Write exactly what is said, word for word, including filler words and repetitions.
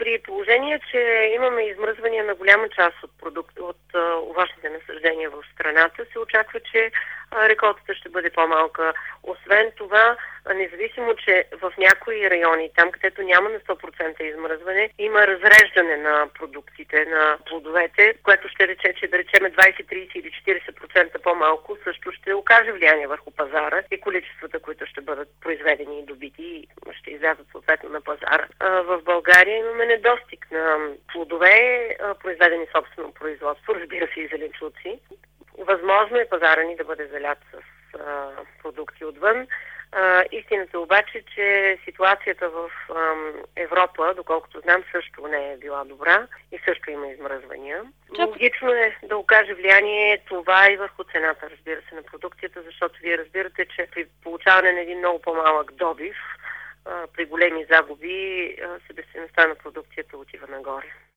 При положение, че имаме измръзвания на голяма част от, продукт, от а, овощните насъждения в страната, се очаква, че а, реколтата ще бъде по-малка. Освен това, а, независимо, че в някои райони, там където няма на сто процента измръзване, има разреждане на продуктите, на плодовете, което ще рече, че да речеме двайсет, трийсет или четирийсет процента по-малко също ще окаже влияние върху пазара и количествата, които ще бъдат произведени и добити и ще излязат съответно на пазара. А, в България имаме недостиг на плодове, а, произведени собствено производство, разбира се и зеленчуци. Възможно е пазара ни да бъде залят с а, продукти отвън. А, истината обаче, че ситуацията в а, Европа, доколкото знам, също не е била добра и също има измръзвания. Чак... Логично е да окаже влияние това и върху цената, разбира се, на продукцията, защото вие разбирате, че при получаване на един много по-малък добив, а, при големи загуби, себестойността на продукцията отива нагоре.